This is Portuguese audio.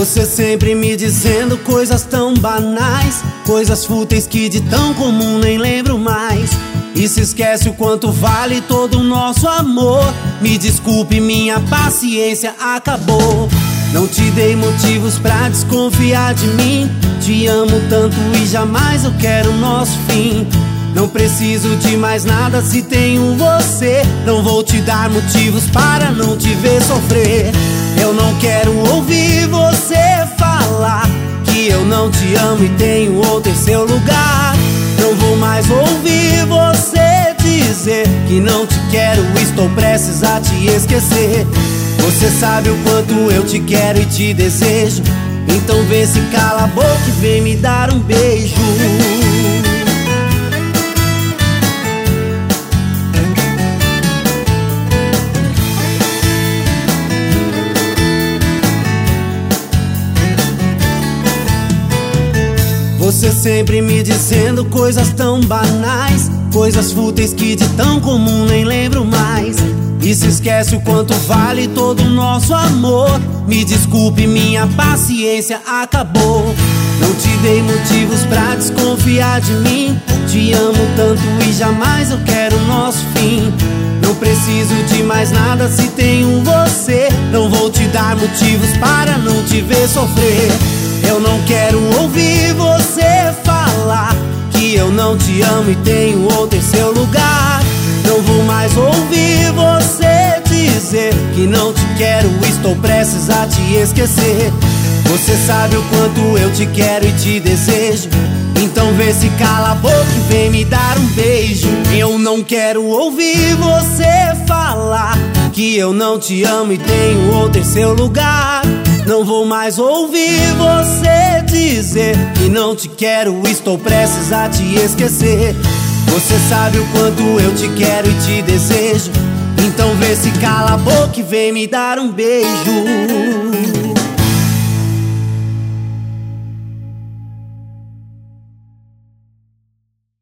Você sempre me dizendo coisas tão banais, coisas fúteis que de tão comum nem lembro mais. E se esquece o quanto vale todo o nosso amor. Me desculpe, minha paciência acabou. Não te dei motivos pra desconfiar de mim. Te amo tanto e jamais eu quero o nosso fim. Não preciso de mais nada se tenho você. Não vou te dar motivos para não te ver sofrer. Eu não quero ouvir você falar que eu não te amo e tenho outro em seu lugar. Não vou mais ouvir você dizer que não te quero, estou prestes a te esquecer. Você sabe o quanto eu te quero e te desejo. Então vê se cala a boca e vem me dar um beijo. Você sempre me dizendo coisas tão banais, coisas fúteis que de tão comum nem lembro mais. E se esquece o quanto vale todo o nosso amor. Me desculpe, minha paciência acabou. Não te dei motivos pra desconfiar de mim. Te amo tanto e jamais eu quero o nosso fim. Não preciso de mais nada se tenho você. Não vou te dar motivos para não te ver sofrer. Eu não quero ouvir você falar que eu não te amo e tenho outro em seu lugar. Não vou mais ouvir você dizer que não te quero, estou prestes a te esquecer. Você sabe o quanto eu te quero e te desejo. Então vê se cala a boca e vem me dar um beijo. Eu não quero ouvir você falar que eu não te amo e tenho outro em seu lugar. Não vou mais ouvir você dizer que não te quero, estou prestes a te esquecer. Você sabe o quanto eu te quero e te desejo. Então vê se cala a boca e vem me dar um beijo.